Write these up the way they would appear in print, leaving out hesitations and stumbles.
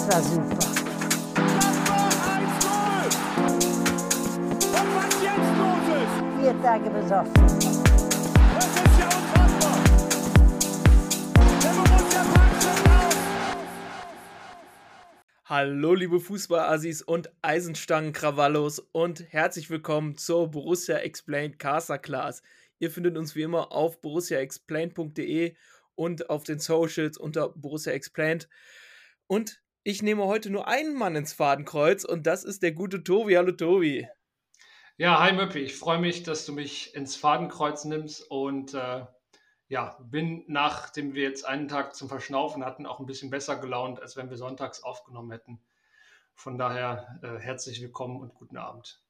war super. Das war 1:0. Und was jetzt los ist, 4 Tage besoffen. das ist ja unfassbar. Der Borussia packt schon aus. Hallo liebe Fußballassis und Eisenstangen-Krawallos und herzlich willkommen zur Borussia Explained Masterclass. Ihr findet uns wie immer auf borussiaexplained.de und auf den Socials unter Borussia Explained. Und ich nehme heute nur einen Mann ins Fadenkreuz und das ist der gute Tobi. Hallo Tobi. Ja, hi Möppi, ich freue mich, dass du mich ins Fadenkreuz nimmst und bin, nachdem wir jetzt einen Tag zum Verschnaufen hatten, auch ein bisschen besser gelaunt, als wenn wir sonntags aufgenommen hätten. Von daher herzlich willkommen und guten Abend.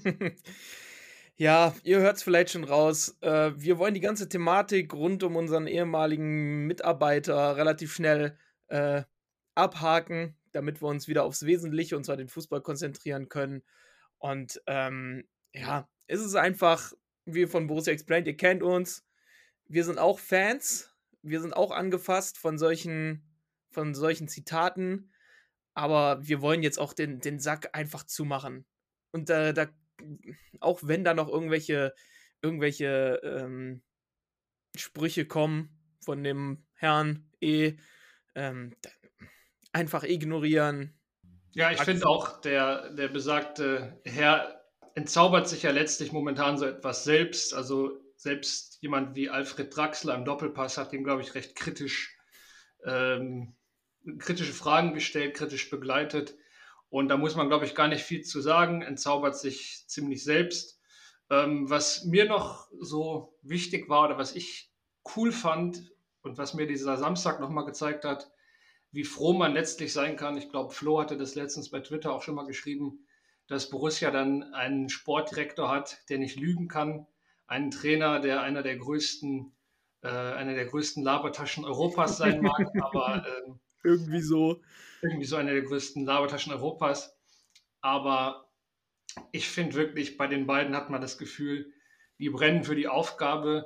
Ja, ihr hört es vielleicht schon raus. Wir wollen die ganze Thematik rund um unseren ehemaligen Mitarbeiter relativ schnell abhaken, damit wir uns wieder aufs Wesentliche, und zwar den Fußball, konzentrieren können. Und es ist einfach, wie von Borussia Explained, ihr kennt uns, wir sind auch Fans, wir sind auch angefasst von solchen Zitaten, aber wir wollen jetzt auch den Sack einfach zumachen. Und auch wenn da noch irgendwelche Sprüche kommen von dem Herrn einfach ignorieren. Ja, ich finde auch, der besagte Herr entzaubert sich ja letztlich momentan so etwas selbst. Also selbst jemand wie Alfred Draxler im Doppelpass hat ihn, glaube ich, recht kritische Fragen gestellt, kritisch begleitet. Und da muss man, glaube ich, gar nicht viel zu sagen, entzaubert sich ziemlich selbst. Was mir noch so wichtig war oder was ich cool fand und was mir dieser Samstag nochmal gezeigt hat, wie froh man letztlich sein kann. Ich glaube, Flo hatte das letztens bei Twitter auch schon mal geschrieben, dass Borussia dann einen Sportdirektor hat, der nicht lügen kann, einen Trainer, der einer der größten Labertaschen Europas sein mag, aber Irgendwie so. eine der größten Labertaschen Europas. Aber ich finde wirklich, bei den beiden hat man das Gefühl, die brennen für die Aufgabe.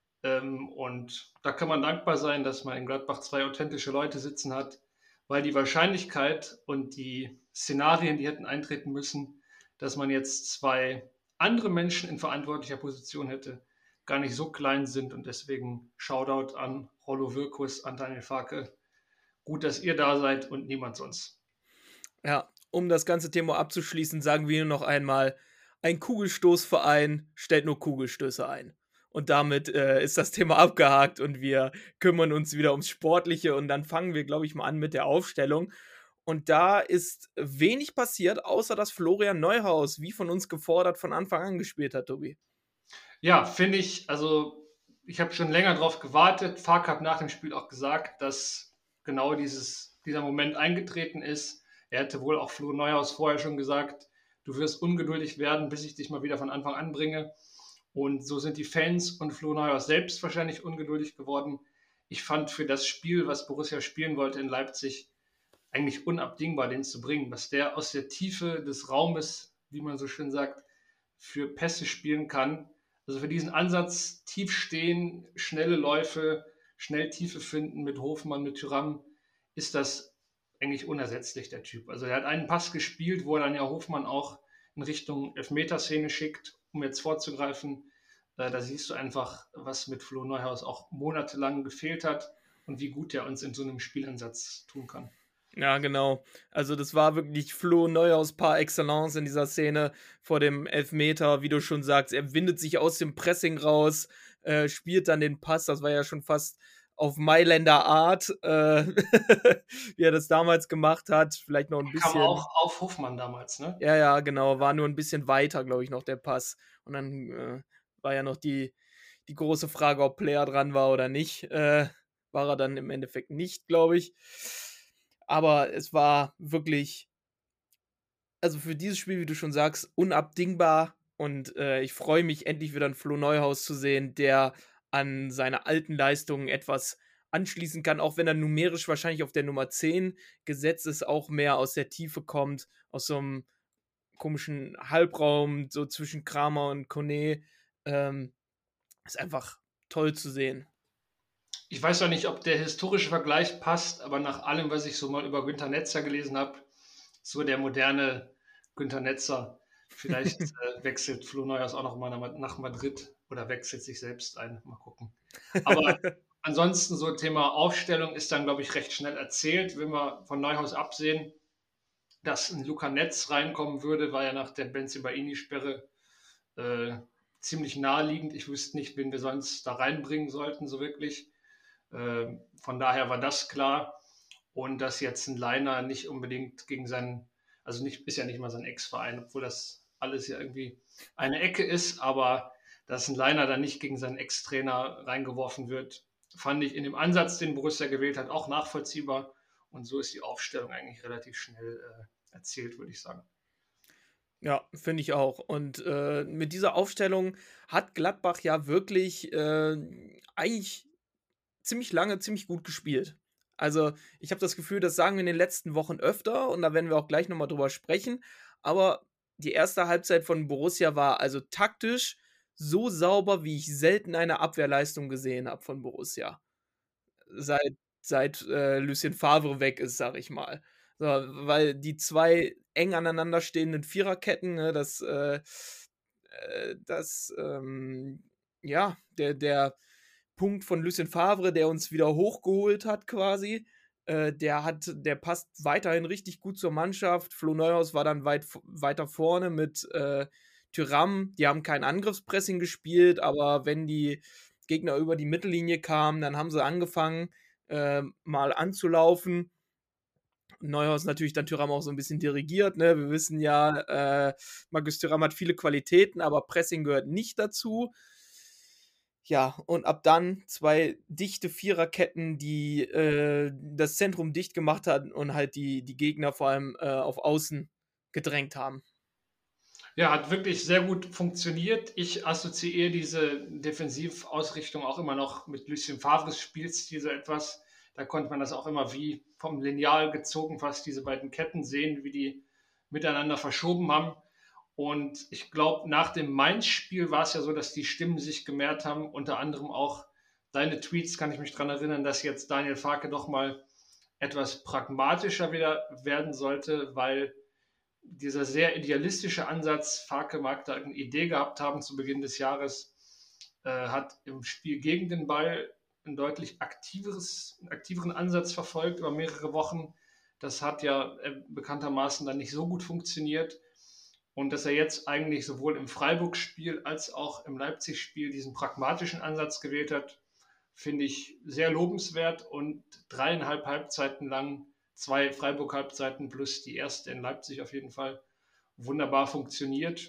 Und da kann man dankbar sein, dass man in Gladbach 2 authentische Leute sitzen hat, weil die Wahrscheinlichkeit und die Szenarien, die hätten eintreten müssen, dass man jetzt 2 andere Menschen in verantwortlicher Position hätte, gar nicht so klein sind. Und deswegen Shoutout an Rollo Wirkus, an Daniel Farke. Gut, dass ihr da seid und niemand sonst. Ja, um das ganze Thema abzuschließen, sagen wir noch einmal, ein Kugelstoßverein stellt nur Kugelstöße ein. Und damit ist das Thema abgehakt und wir kümmern uns wieder ums Sportliche und dann fangen wir, glaube ich, mal an mit der Aufstellung. Und da ist wenig passiert, außer dass Florian Neuhaus, wie von uns gefordert, von Anfang an gespielt hat, Tobi. Ja, finde ich, also ich habe schon länger drauf gewartet. Fark hat nach dem Spiel auch gesagt, dass genau dieser Moment eingetreten ist. Er hätte wohl auch Flo Neuhaus vorher schon gesagt, du wirst ungeduldig werden, bis ich dich mal wieder von Anfang an bringe. Und so sind die Fans und Flo Neuhaus selbst wahrscheinlich ungeduldig geworden. Ich fand für das Spiel, was Borussia spielen wollte in Leipzig, eigentlich unabdingbar, den zu bringen. Was der aus der Tiefe des Raumes, wie man so schön sagt, für Pässe spielen kann. Also für diesen Ansatz, tief stehen, schnelle Läufe, schnell Tiefe finden mit Hofmann, mit Thuram, ist das eigentlich unersetzlich, der Typ. Also er hat einen Pass gespielt, wo er dann ja Hofmann auch in Richtung Elfmeterszene schickt, um jetzt vorzugreifen. Da siehst du einfach, was mit Flo Neuhaus auch monatelang gefehlt hat und wie gut er uns in so einem Spielansatz tun kann. Ja, genau. Also das war wirklich Flo Neuhaus par excellence in dieser Szene vor dem Elfmeter, wie du schon sagst. Er windet sich aus dem Pressing raus, spielt dann den Pass, das war ja schon fast auf Mailänder Art, wie er das damals gemacht hat. Vielleicht noch ein bisschen. Kam auch auf Hofmann damals, ne? Ja, genau. War nur ein bisschen weiter, glaube ich, noch der Pass. Und dann war ja noch die große Frage, ob Player dran war oder nicht. War er dann im Endeffekt nicht, glaube ich. Aber es war wirklich, also für dieses Spiel, wie du schon sagst, unabdingbar. Und ich freue mich, endlich wieder einen Flo Neuhaus zu sehen, der an seine alten Leistungen etwas anschließen kann, auch wenn er numerisch wahrscheinlich auf der Nummer 10 gesetzt ist, auch mehr aus der Tiefe kommt, aus so einem komischen Halbraum, so zwischen Kramer und Kone. Ist einfach toll zu sehen. Ich weiß auch nicht, ob der historische Vergleich passt, aber nach allem, was ich so mal über Günter Netzer gelesen habe, so der moderne Günter Netzer. Vielleicht wechselt Flo Neuhaus auch noch mal nach Madrid oder wechselt sich selbst ein. Mal gucken. Aber ansonsten so Thema Aufstellung ist dann, glaube ich, recht schnell erzählt. Wenn wir von Neuhaus absehen, dass ein Luca Netz reinkommen würde, war ja nach der Bensebaini-Sperre äh, ziemlich naheliegend. Ich wüsste nicht, wen wir sonst da reinbringen sollten, so wirklich. Von daher war das klar. Und dass jetzt ein Leiner nicht unbedingt gegen seinen, also nicht, ist ja nicht mal sein Ex-Verein, obwohl das alles ja irgendwie eine Ecke ist, aber dass ein Leiner dann nicht gegen seinen Ex-Trainer reingeworfen wird, fand ich in dem Ansatz, den Borussia gewählt hat, auch nachvollziehbar. Und so ist die Aufstellung eigentlich relativ schnell erzählt, würde ich sagen. Ja, finde ich auch. Und mit dieser Aufstellung hat Gladbach ja wirklich eigentlich ziemlich lange ziemlich gut gespielt. Also, ich habe das Gefühl, das sagen wir in den letzten Wochen öfter und da werden wir auch gleich noch mal drüber sprechen. Aber die erste Halbzeit von Borussia war also taktisch so sauber, wie ich selten eine Abwehrleistung gesehen habe von Borussia. Seit seit Lucien Favre weg ist, sage ich mal. So, weil die 2 eng aneinander stehenden Viererketten, ne, ja, der Punkt von Lucien Favre, der uns wieder hochgeholt hat quasi, der passt weiterhin richtig gut zur Mannschaft. Flo Neuhaus war dann weiter vorne mit Thuram. Die haben kein Angriffspressing gespielt, aber wenn die Gegner über die Mittellinie kamen, dann haben sie angefangen, mal anzulaufen. Neuhaus natürlich dann Thuram auch so ein bisschen dirigiert, ne? Wir wissen ja, Markus Thuram hat viele Qualitäten, aber Pressing gehört nicht dazu. Ja, und ab dann 2 dichte Viererketten, die das Zentrum dicht gemacht hatten und halt die Gegner vor allem auf Außen gedrängt haben. Ja, hat wirklich sehr gut funktioniert. Ich assoziiere diese Defensivausrichtung auch immer noch mit Lucien Favres Spielstil so etwas. Da konnte man das auch immer wie vom Lineal gezogen fast diese beiden Ketten sehen, wie die miteinander verschoben haben. Und ich glaube, nach dem Mainz-Spiel war es ja so, dass die Stimmen sich gemehrt haben. Unter anderem auch deine Tweets, kann ich mich daran erinnern, dass jetzt Daniel Farke doch mal etwas pragmatischer wieder werden sollte, weil dieser sehr idealistische Ansatz, Farke mag da eine Idee gehabt haben zu Beginn des Jahres, hat im Spiel gegen den Ball einen deutlich aktiveren Ansatz verfolgt über mehrere Wochen. Das hat ja bekanntermaßen dann nicht so gut funktioniert. Und dass er jetzt eigentlich sowohl im Freiburg-Spiel als auch im Leipzig-Spiel diesen pragmatischen Ansatz gewählt hat, finde ich sehr lobenswert und 3,5 Halbzeiten lang, 2 Freiburg-Halbzeiten plus die erste in Leipzig auf jeden Fall, wunderbar funktioniert.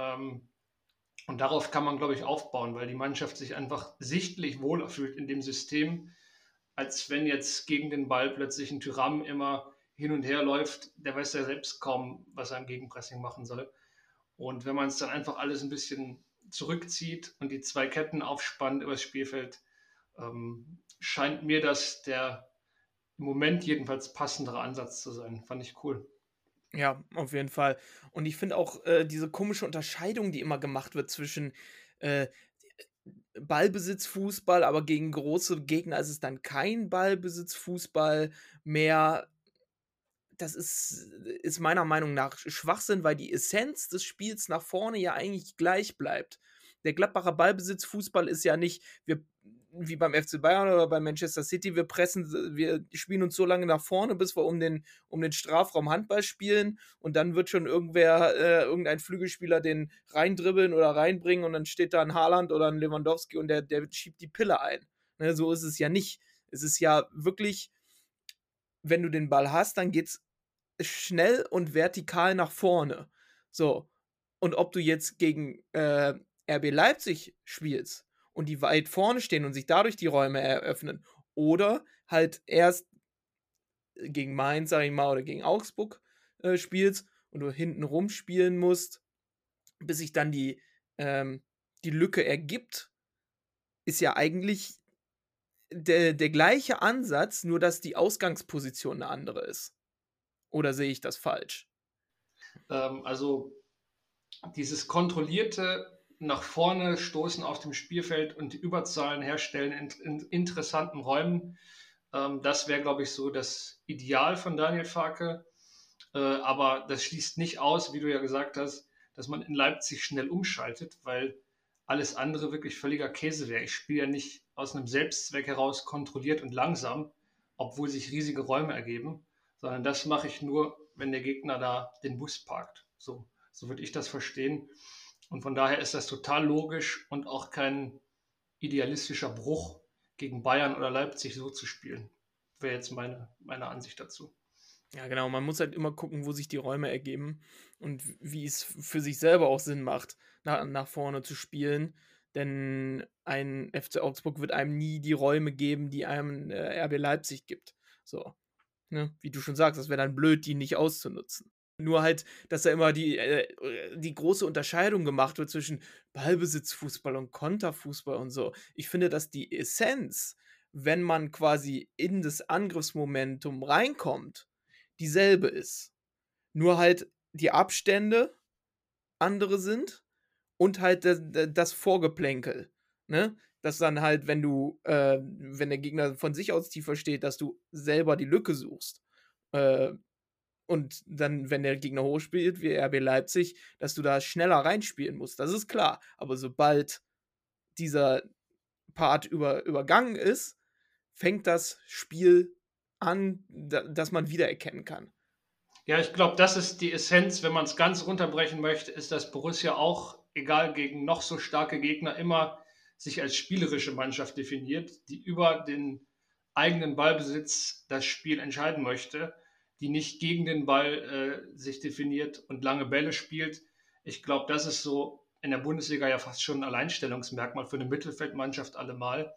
Und darauf kann man, glaube ich, aufbauen, weil die Mannschaft sich einfach sichtlich wohler fühlt in dem System, als wenn jetzt gegen den Ball plötzlich ein Thuram immer hin und her läuft. Der weiß ja selbst kaum, was er im Gegenpressing machen soll. Und wenn man es dann einfach alles ein bisschen zurückzieht und die 2 Ketten aufspannt übers Spielfeld, scheint mir das der im Moment jedenfalls passendere Ansatz zu sein. Fand ich cool. Ja, auf jeden Fall. Und ich finde auch diese komische Unterscheidung, die immer gemacht wird zwischen äh, Ballbesitzfußball, aber gegen große Gegner ist es dann kein Ballbesitzfußball mehr. Das ist meiner Meinung nach Schwachsinn, weil die Essenz des Spiels nach vorne ja eigentlich gleich bleibt. Der Gladbacher Ballbesitzfußball ist ja nicht, wir, wie beim FC Bayern oder bei Manchester City, wir spielen uns so lange nach vorne, bis wir um den Strafraum Handball spielen und dann wird schon irgendein Flügelspieler den reindribbeln oder reinbringen und dann steht da ein Haaland oder ein Lewandowski und der schiebt die Pille ein. Ne, so ist es ja nicht. Es ist ja wirklich, wenn du den Ball hast, dann geht's schnell und vertikal nach vorne. So. Und ob du jetzt gegen RB Leipzig spielst und die weit vorne stehen und sich dadurch die Räume eröffnen oder halt erst gegen Mainz, sag ich mal, oder gegen Augsburg spielst und du hinten rumspielen musst, bis sich dann die Lücke ergibt, ist ja eigentlich der gleiche Ansatz, nur dass die Ausgangsposition eine andere ist. Oder sehe ich das falsch? Also dieses kontrollierte nach vorne stoßen auf dem Spielfeld und die Überzahlen herstellen in interessanten Räumen. Das wäre, glaube ich, so das Ideal von Daniel Farke. Aber das schließt nicht aus, wie du ja gesagt hast, dass man in Leipzig schnell umschaltet, weil alles andere wirklich völliger Käse wäre. Ich spiele ja nicht aus einem Selbstzweck heraus kontrolliert und langsam, obwohl sich riesige Räume ergeben, sondern das mache ich nur, wenn der Gegner da den Bus parkt. So würde ich das verstehen. Und von daher ist das total logisch und auch kein idealistischer Bruch, gegen Bayern oder Leipzig so zu spielen. Wäre jetzt meine Ansicht dazu. Ja, genau. Man muss halt immer gucken, wo sich die Räume ergeben und wie es für sich selber auch Sinn macht, nach vorne zu spielen. Denn ein FC Augsburg wird einem nie die Räume geben, die einem RB Leipzig gibt. So, ne? Wie du schon sagst, das wäre dann blöd, die nicht auszunutzen. Nur halt, dass da immer die große Unterscheidung gemacht wird zwischen Ballbesitzfußball und Konterfußball und so. Ich finde, dass die Essenz, wenn man quasi in das Angriffsmomentum reinkommt, dieselbe ist. Nur halt die Abstände andere sind und halt das Vorgeplänkel. Ne? Dass dann halt, wenn der Gegner von sich aus tiefer steht, dass du selber die Lücke suchst. Und dann, wenn der Gegner hochspielt, wie RB Leipzig, dass du da schneller reinspielen musst. Das ist klar. Aber sobald dieser Part übergangen ist, fängt das Spiel an, dass man wiedererkennen kann. Ja, ich glaube, das ist die Essenz, wenn man es ganz runterbrechen möchte, ist, dass Borussia auch, egal gegen noch so starke Gegner, immer sich als spielerische Mannschaft definiert, die über den eigenen Ballbesitz das Spiel entscheiden möchte, die nicht gegen den Ball sich definiert und lange Bälle spielt. Ich glaube, das ist so in der Bundesliga ja fast schon ein Alleinstellungsmerkmal für eine Mittelfeldmannschaft allemal.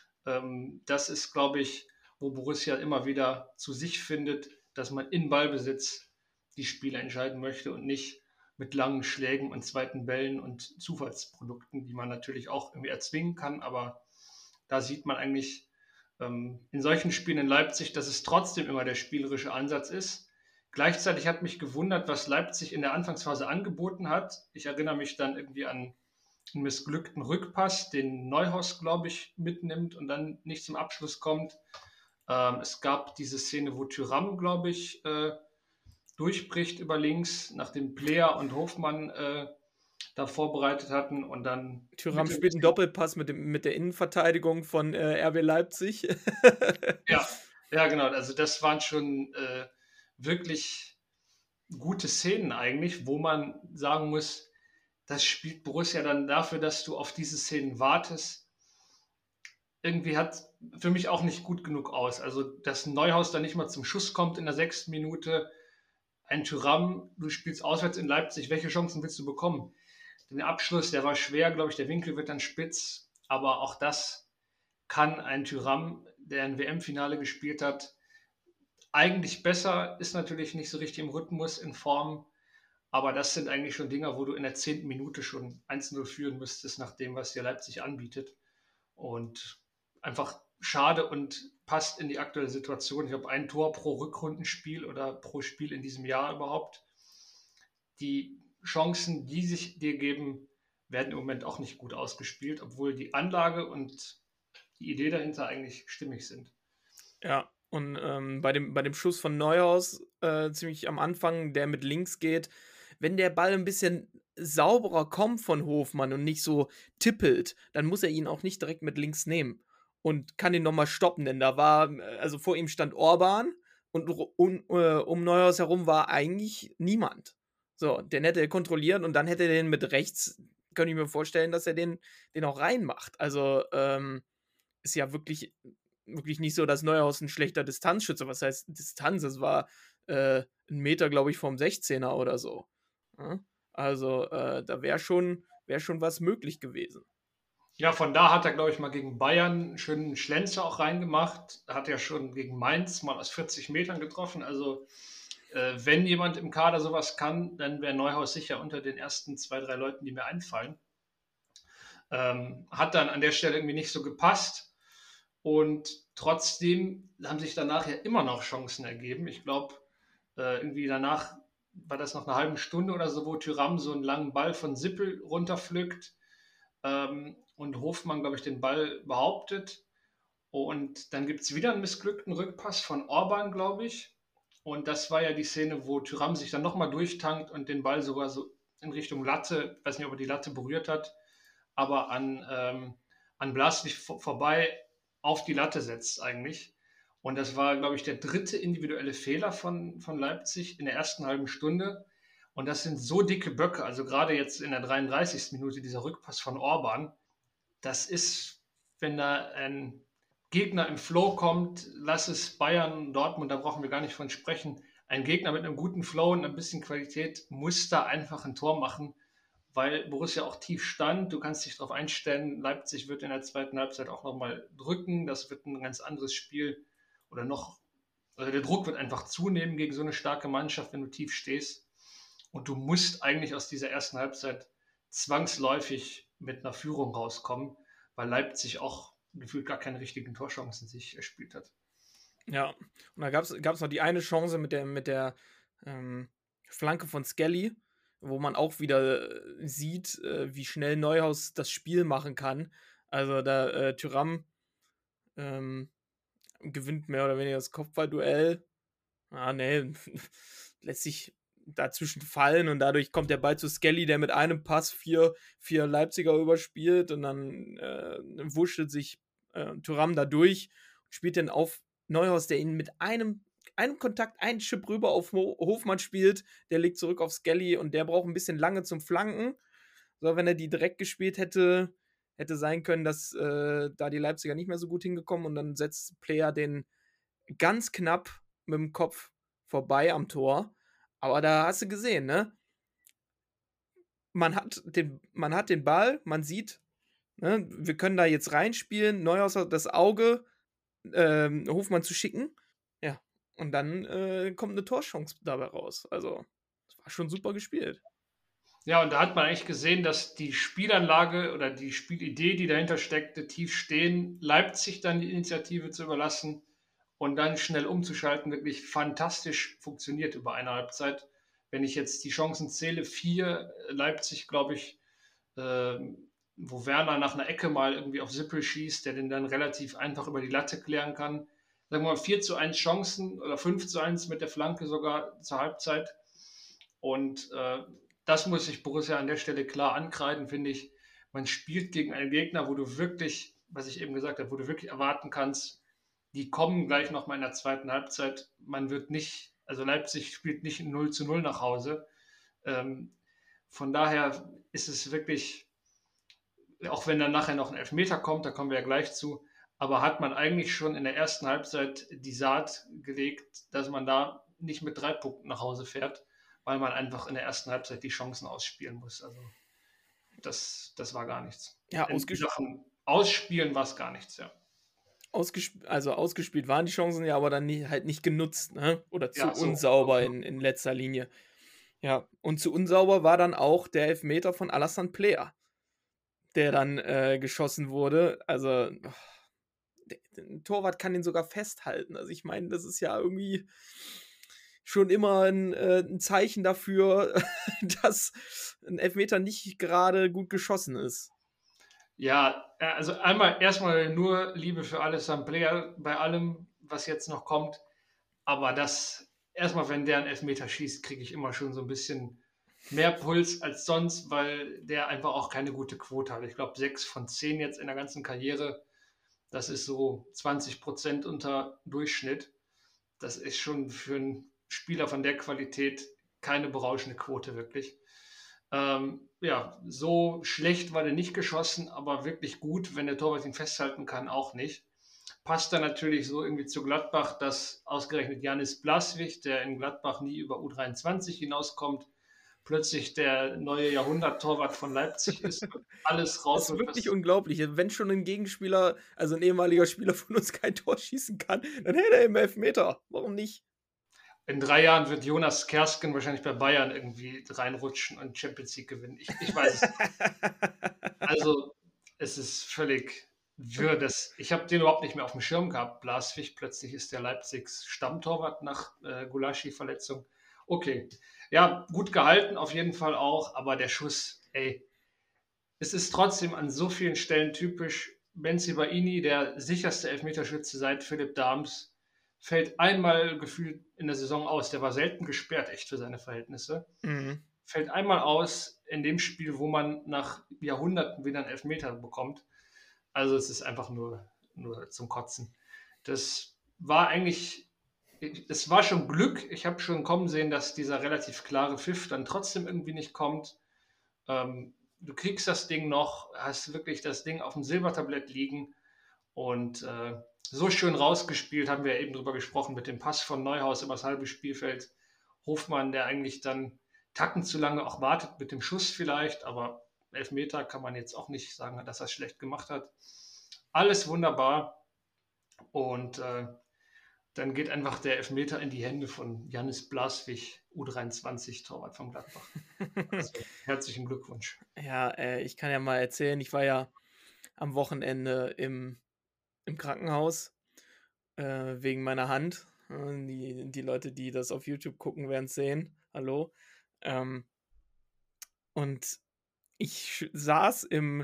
Das ist, glaube ich, wo Borussia immer wieder zu sich findet, dass man in Ballbesitz die Spiele entscheiden möchte und nicht mit langen Schlägen und zweiten Bällen und Zufallsprodukten, die man natürlich auch irgendwie erzwingen kann. Aber da sieht man eigentlich in solchen Spielen in Leipzig, dass es trotzdem immer der spielerische Ansatz ist. Gleichzeitig hat mich gewundert, was Leipzig in der Anfangsphase angeboten hat. Ich erinnere mich dann irgendwie an einen missglückten Rückpass, den Neuhaus, glaube ich, mitnimmt und dann nicht zum Abschluss kommt. Es gab diese Szene, wo Thuram, glaube ich, durchbricht über links, nachdem Player und Hofmann da vorbereitet hatten und dann. Thuram spielt einen Doppelpass mit der Innenverteidigung von RB Leipzig. Ja, genau. Also das waren schon wirklich gute Szenen eigentlich, wo man sagen muss, das spielt Borussia dann dafür, dass du auf diese Szenen wartest. Irgendwie hat für mich auch nicht gut genug aus. Also, dass ein Neuhaus dann nicht mal zum Schuss kommt in der 6. Minute. Ein Thuram, du spielst auswärts in Leipzig, welche Chancen willst du bekommen? Den Abschluss, der war schwer, glaube ich, der Winkel wird dann spitz. Aber auch das kann ein Thuram, der ein WM-Finale gespielt hat, eigentlich besser, ist natürlich nicht so richtig im Rhythmus, in Form. Aber das sind eigentlich schon Dinger, wo du in der 10. Minute schon 1-0 führen müsstest, nach dem, was dir Leipzig anbietet. Und einfach schade und passt in die aktuelle Situation. Ich glaube, ein Tor pro Rückrundenspiel oder pro Spiel in diesem Jahr überhaupt. Die Chancen, die sich dir geben, werden im Moment auch nicht gut ausgespielt, obwohl die Anlage und die Idee dahinter eigentlich stimmig sind. Ja, und bei dem Schuss von Neuhaus ziemlich am Anfang, der mit links geht, wenn der Ball ein bisschen sauberer kommt von Hofmann und nicht so tippelt, dann muss er ihn auch nicht direkt mit links nehmen und kann ihn nochmal stoppen, denn also vor ihm stand Orban und um Neuhaus herum war eigentlich niemand. So, den hätte er kontrolliert und dann hätte er den mit rechts, könnte ich mir vorstellen, dass er den auch reinmacht. Also, ist ja wirklich nicht so, dass Neuhaus ein schlechter Distanzschütze, was heißt Distanz? Es war 1 Meter, glaube ich, vom 16er oder so. Ja? Also, da wäre schon was möglich gewesen. Ja, von da hat er, glaube ich, mal gegen Bayern einen schönen Schlenzer auch reingemacht. Hat er schon gegen Mainz mal aus 40 Metern getroffen. Also, wenn jemand im Kader sowas kann, dann wäre Neuhaus sicher unter den ersten 2, 3 Leuten, die mir einfallen. Hat dann an der Stelle irgendwie nicht so gepasst. Und trotzdem haben sich danach ja immer noch Chancen ergeben. Ich glaube, irgendwie danach war das noch eine halbe Stunde oder so, wo Thuram so einen langen Ball von Sippel runterpflückt. und Hofmann, glaube ich, den Ball behauptet. Und dann gibt es wieder einen missglückten Rückpass von Orban, glaube ich. Und das war ja die Szene, wo Thuram sich dann nochmal durchtankt und den Ball sogar so in Richtung Latte, weiß nicht, ob er die Latte berührt hat, aber an Blaswig vorbei auf die Latte setzt eigentlich. Und das war, glaube ich, der dritte individuelle Fehler von Leipzig in der ersten halben Stunde. Und das sind so dicke Böcke, also gerade jetzt in der 33. Minute dieser Rückpass von Orban, das ist, wenn da ein Gegner im Flow kommt, lass es Bayern, Dortmund, da brauchen wir gar nicht von sprechen. Ein Gegner mit einem guten Flow und ein bisschen Qualität muss da einfach ein Tor machen, weil Borussia auch tief stand. Du kannst dich darauf einstellen, Leipzig wird in der zweiten Halbzeit auch nochmal drücken. Das wird ein ganz anderes Spiel oder noch, also der Druck wird einfach zunehmen gegen so eine starke Mannschaft, wenn du tief stehst. Und du musst eigentlich aus dieser ersten Halbzeit zwangsläufig mit einer Führung rauskommen, weil Leipzig auch gefühlt gar keine richtigen Torchancen sich erspielt hat. Ja, und da gab's noch die eine Chance mit der Flanke von Skelly, wo man auch wieder sieht, wie schnell Neuhaus das Spiel machen kann. Also da Thuram gewinnt mehr oder weniger das Kopfballduell. Nee, lässt sich dazwischen fallen und dadurch kommt der Ball zu Skelly, der mit einem Pass vier Leipziger überspielt und dann wurschtelt sich Thuram da durch und spielt dann auf Neuhaus, der ihn mit einem Kontakt, einen Chip rüber auf Hofmann spielt, der legt zurück auf Skelly und der braucht ein bisschen lange zum Flanken. So, wenn er die direkt gespielt hätte sein können, dass da die Leipziger nicht mehr so gut hingekommen und dann setzt Player den ganz knapp mit dem Kopf vorbei am Tor. Aber da hast du gesehen, ne? Man hat den Ball, man sieht, ne, wir können da jetzt reinspielen, Neuhaus hat das Auge, Hofmann zu schicken. Ja, und dann kommt eine Torchance dabei raus. Also, das war schon super gespielt. Ja, und da hat man eigentlich gesehen, dass die Spielanlage oder die Spielidee, die dahinter steckte, tief stehen, Leipzig dann die Initiative zu überlassen und dann schnell umzuschalten, wirklich fantastisch funktioniert über eine Halbzeit. Wenn ich jetzt die Chancen zähle, 4 Leipzig, glaube ich, wo Werner nach einer Ecke mal irgendwie auf Sippel schießt, der den dann relativ einfach über die Latte klären kann. Sagen wir mal 4:1 Chancen oder 5:1 mit der Flanke sogar zur Halbzeit. Und das muss sich Borussia an der Stelle klar ankreiden, finde ich. Man spielt gegen einen Gegner, wo du wirklich, was ich eben gesagt habe, wo du wirklich erwarten kannst, die kommen gleich nochmal in der zweiten Halbzeit. Man wird nicht, also Leipzig spielt nicht 0:0 nach Hause. Von daher ist es wirklich, auch wenn dann nachher noch ein Elfmeter kommt, da kommen wir ja gleich zu, aber hat man eigentlich schon in der ersten Halbzeit die Saat gelegt, dass man da nicht mit 3 Punkten nach Hause fährt, weil man einfach in der ersten Halbzeit die Chancen ausspielen muss. Also das war gar nichts. Ja, In Sachen Ausspielen war es gar nichts, ja. Ausgespielt waren die Chancen ja, aber dann halt nicht genutzt, ne? Oder zu Ja, so. unsauber in letzter Linie. Ja, und zu unsauber war dann auch der Elfmeter von Alassane Player, der dann geschossen wurde. Also, ein Torwart kann den sogar festhalten. Also, ich meine, das ist ja irgendwie schon immer ein Zeichen dafür, dass ein Elfmeter nicht gerade gut geschossen ist. Ja, also erstmal nur Liebe für Alassane Player bei allem, was jetzt noch kommt. Aber das, erstmal, wenn der einen Elfmeter schießt, kriege ich immer schon so ein bisschen mehr Puls als sonst, weil der einfach auch keine gute Quote hat. Ich glaube, 6 von 10 jetzt in der ganzen Karriere. Das ist so 20% unter Durchschnitt. Das ist schon für einen Spieler von der Qualität keine berauschende Quote, wirklich. Ja, so schlecht war der nicht geschossen, aber wirklich gut, wenn der Torwart ihn festhalten kann, auch nicht. Passt dann natürlich so irgendwie zu Gladbach, dass ausgerechnet Janis Blaswig, der in Gladbach nie über U23 hinauskommt, plötzlich der neue Jahrhundert-Torwart von Leipzig ist und alles raus. Das ist wirklich unglaublich. Wenn schon ein Gegenspieler, also ein ehemaliger Spieler von uns kein Tor schießen kann, dann hält er im Elfmeter. Warum nicht? In 3 Jahren wird Jonas Kersken wahrscheinlich bei Bayern irgendwie reinrutschen und Champions League gewinnen. Ich weiß es nicht. Also, es ist völlig wirr. Ich habe den überhaupt nicht mehr auf dem Schirm gehabt. Blaswig, plötzlich ist der Leipzigs Stammtorwart nach Gulaschi-Verletzung. Okay. Ja, gut gehalten auf jeden Fall auch, aber der Schuss, ey, es ist trotzdem an so vielen Stellen typisch. Bensebaini, der sicherste Elfmeterschütze seit Philipp Dahms, fällt einmal gefühlt in der Saison aus. Der war selten gesperrt, echt für seine Verhältnisse. Mhm. Fällt einmal aus in dem Spiel, wo man nach Jahrhunderten wieder einen Elfmeter bekommt. Also es ist einfach nur zum Kotzen. Das war eigentlich, es war schon Glück. Ich habe schon kommen sehen, dass dieser relativ klare Pfiff dann trotzdem irgendwie nicht kommt. Du kriegst das Ding noch, hast wirklich das Ding auf dem Silbertablett liegen und so schön rausgespielt, haben wir ja eben drüber gesprochen, mit dem Pass von Neuhaus übers halbe Spielfeld. Hofmann, der eigentlich dann Tacken zu lange auch wartet mit dem Schuss vielleicht, aber Elfmeter kann man jetzt auch nicht sagen, dass er es schlecht gemacht hat. Alles wunderbar und dann geht einfach der Elfmeter in die Hände von Jannis Blaswig, U23, Torwart von Gladbach. Also herzlichen Glückwunsch. Ja, ich kann ja mal erzählen, ich war ja am Wochenende im Krankenhaus wegen meiner Hand. Die Leute, die das auf YouTube gucken, werden es sehen. Hallo. Und ich saß im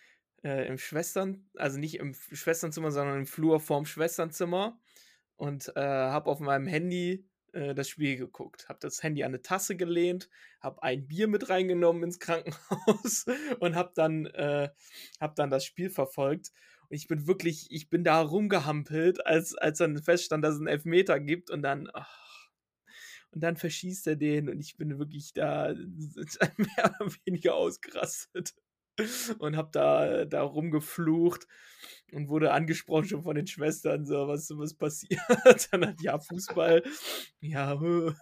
also nicht im Schwesternzimmer, sondern im Flur vorm Schwesternzimmer und habe auf meinem Handy das Spiel geguckt. Habe das Handy an eine Tasse gelehnt, habe ein Bier mit reingenommen ins Krankenhaus und habe dann das Spiel verfolgt. Und ich bin da rumgehampelt, als dann feststand, dass es einen Elfmeter gibt und dann verschießt er den und ich bin wirklich da mehr oder weniger ausgerastet und hab da rumgeflucht und wurde angesprochen schon von den Schwestern, so, was passiert. Dann hat, ja, Fußball, ja,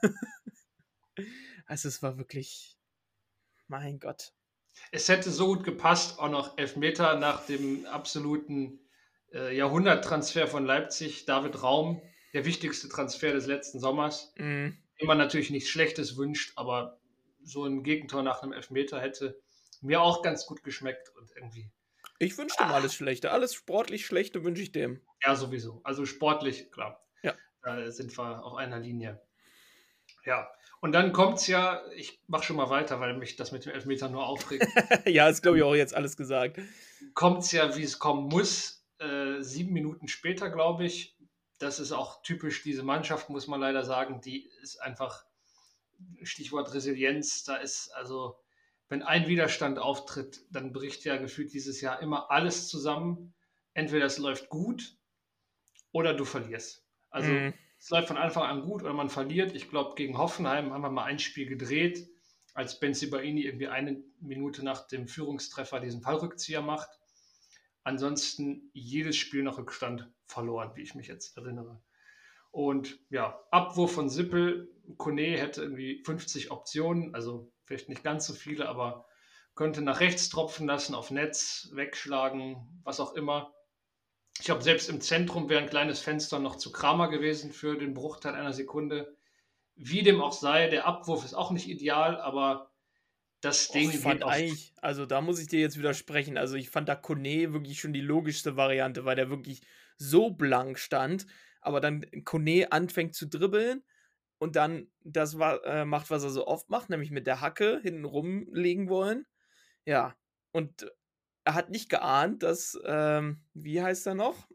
also es war wirklich, mein Gott. Es hätte so gut gepasst, auch noch Elfmeter nach dem absoluten Jahrhunderttransfer von Leipzig, David Raum, der wichtigste Transfer des letzten Sommers, Mhm. dem man natürlich nichts Schlechtes wünscht, aber so ein Gegentor nach einem Elfmeter hätte mir auch ganz gut geschmeckt und irgendwie, Ich wünsche dem alles Schlechte. Alles sportlich Schlechte wünsche ich dem. ja, sowieso. Also sportlich, klar, Ja. da sind wir auf einer Linie. Ja, und dann kommt es ja, ich mache schon mal weiter, weil mich das mit dem Elfmeter nur aufregt. Ja, ist, glaube ich, auch jetzt alles gesagt. Kommt es ja, wie es kommen muss. 7 Minuten später, glaube ich. Das ist auch typisch diese Mannschaft, muss man leider sagen. Die ist einfach, Stichwort Resilienz, da ist also, wenn ein Widerstand auftritt, dann bricht ja gefühlt dieses Jahr immer alles zusammen. Entweder es läuft gut oder du verlierst. Also Mhm. es läuft von Anfang an gut oder man verliert. Ich glaube, gegen Hoffenheim haben wir mal ein Spiel gedreht, als Bensebaini irgendwie 1 Minute nach dem Führungstreffer diesen Fallrückzieher macht. Ansonsten jedes Spiel nach Rückstand verloren, wie ich mich jetzt erinnere. Und ja, Abwurf von Sippel, Kone hätte irgendwie 50 Optionen, also vielleicht nicht ganz so viele, aber könnte nach rechts tropfen lassen, auf Netz, wegschlagen, was auch immer. Ich glaube, selbst im Zentrum wäre ein kleines Fenster noch zu Kramer gewesen für den Bruchteil einer Sekunde. Wie dem auch sei, der Abwurf ist auch nicht ideal, aber das Och, Ding ich geht fand auf. eigentlich, also da muss ich dir jetzt widersprechen. Also ich fand da Kone wirklich schon die logischste Variante, weil der wirklich so blank stand, aber dann Kone anfängt zu dribbeln und dann das macht, was er so oft macht, nämlich mit der Hacke hinten rumlegen wollen. Ja, und er hat nicht geahnt, dass, wie heißt er noch?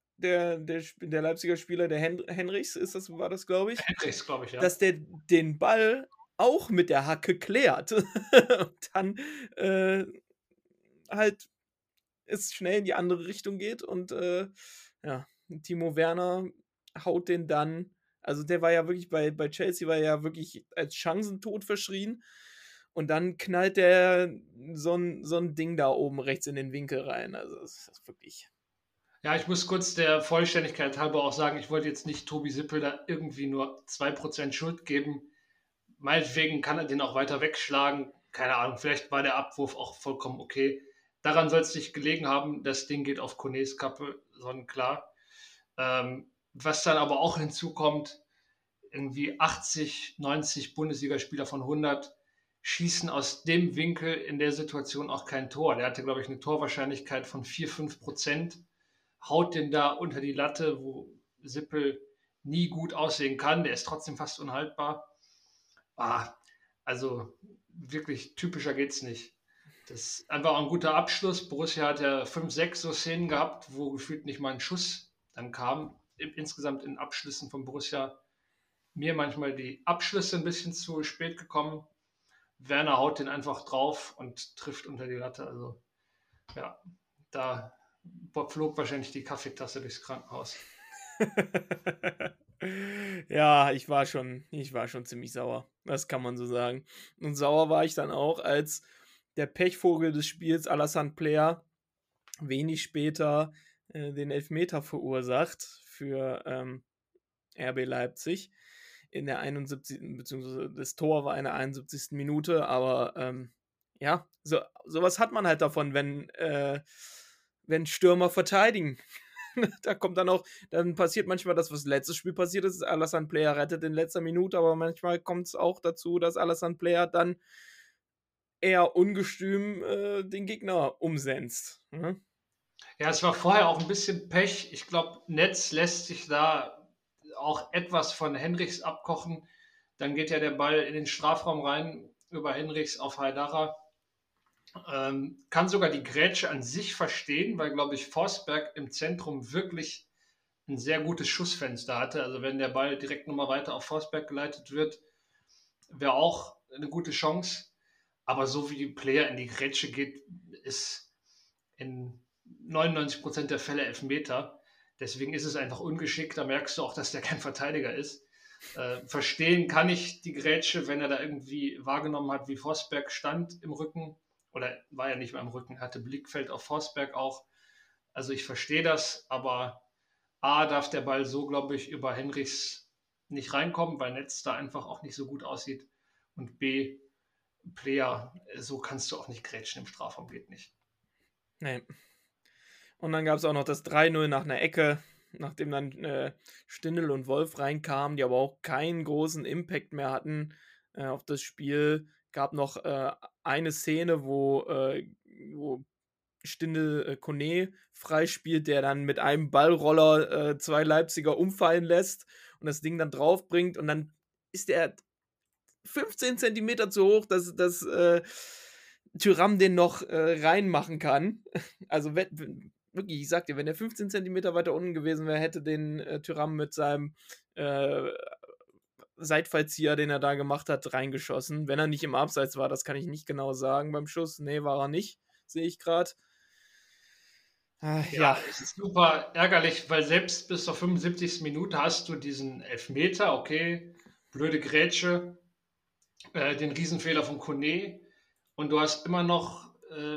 Der Leipziger Spieler, der Henrichs, war das, glaube ich, Hendricks, glaube ich, ja. dass der den Ball auch mit der Hacke klärt. Und dann halt es schnell in die andere Richtung geht und ja, Timo Werner haut den dann, also der war ja wirklich bei Chelsea, war ja wirklich als Chancentod verschrien. Und dann knallt der so ein Ding da oben rechts in den Winkel rein. Also das ist wirklich. Ja, ich muss kurz der Vollständigkeit halber auch sagen, ich wollte jetzt nicht Tobi Sippel da irgendwie nur 2% Schuld geben. Meinetwegen kann er den auch weiter wegschlagen. Keine Ahnung, vielleicht war der Abwurf auch vollkommen okay. Daran soll es nicht gelegen haben. Das Ding geht auf Konés Kappe, sonnenklar. Was dann aber auch hinzukommt, irgendwie 80, 90 Bundesligaspieler von 100 schießen aus dem Winkel in der Situation auch kein Tor. Der hatte, glaube ich, eine Torwahrscheinlichkeit von 4-5%. Haut den da unter die Latte, wo Sippel nie gut aussehen kann. Der ist trotzdem fast unhaltbar. Also wirklich typischer geht's nicht. Das ist einfach auch ein guter Abschluss. Borussia hat ja 5, 6 so Szenen gehabt, wo gefühlt nicht mal ein Schuss dann kam. Insgesamt in Abschlüssen von Borussia mir manchmal die Abschlüsse ein bisschen zu spät gekommen. Werner haut den einfach drauf und trifft unter die Latte. Also ja, da flog wahrscheinlich die Kaffeetasse durchs Krankenhaus. Ja, ich war schon ziemlich sauer. Das kann man so sagen. Und sauer war ich dann auch, als der Pechvogel des Spiels, Alassane Player, wenig später den Elfmeter verursacht für RB Leipzig in der 71. beziehungsweise das Tor war in der 71. Minute, aber ja, sowas hat man halt davon, wenn Stürmer verteidigen. Da kommt dann passiert manchmal das, was letztes Spiel passiert ist. Alassane Player rettet in letzter Minute, aber manchmal kommt es auch dazu, dass Alassane Player dann eher ungestüm den Gegner umsetzt. Ne? Ja, es war vorher auch ein bisschen Pech. Ich glaube, Netz lässt sich da auch etwas von Henrichs abkochen. Dann geht ja der Ball in den Strafraum rein über Henrichs auf Haidara. Kann sogar die Grätsche an sich verstehen, weil, glaube ich, Forsberg im Zentrum wirklich ein sehr gutes Schussfenster hatte. Also wenn der Ball direkt nochmal weiter auf Forsberg geleitet wird, wäre auch eine gute Chance. Aber so wie die Player in die Grätsche geht, ist in 99% der Fälle Elfmeter. Deswegen ist es einfach ungeschickt. Da merkst du auch, dass der kein Verteidiger ist. Verstehen kann ich die Grätsche, wenn er da irgendwie wahrgenommen hat, wie Forsberg stand im Rücken. Oder war ja nicht mehr im Rücken, hatte Blickfeld auf Forsberg auch. Also ich verstehe das, aber A, darf der Ball so, glaube ich, über Henrichs nicht reinkommen, weil Netz da einfach auch nicht so gut aussieht. Und B, Player, so kannst du auch nicht grätschen im Strafraum, geht nicht. Nee. Und dann gab es auch noch das 3-0 nach einer Ecke, nachdem dann Stindl und Wolf reinkamen, die aber auch keinen großen Impact mehr hatten auf das Spiel. Gab noch eine Szene, wo Stindl Kone freispielt, der dann mit einem Ballroller 2 Leipziger umfallen lässt und das Ding dann draufbringt und dann ist der 15 Zentimeter zu hoch, dass Thuram den noch reinmachen kann. Also wirklich, ich sag dir, wenn der 15 Zentimeter weiter unten gewesen wäre, hätte den Thuram mit seinem Seitfallzieher, den er da gemacht hat, reingeschossen. Wenn er nicht im Abseits war, das kann ich nicht genau sagen beim Schuss. Nee, war er nicht, sehe ich gerade. Ja, es ist super ärgerlich, weil selbst bis zur 75. Minute hast du diesen Elfmeter, okay, blöde Grätsche, den Riesenfehler von Kone und du hast immer noch